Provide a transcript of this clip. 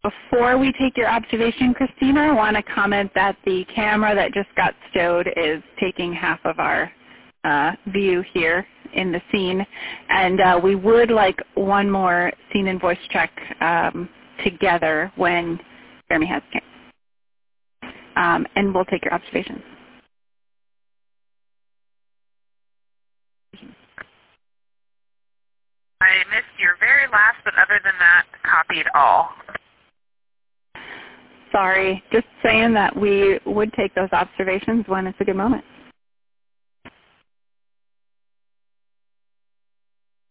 Before we take your observation, Christina, I want to comment that the camera that just got stowed is taking half of our view here in the scene. And we would like one more scene and voice check together when Jeremy has a chance. And we'll take your observations. I missed your very last, but other than that, copied all. Sorry, just saying that we would take those observations when it's a good moment.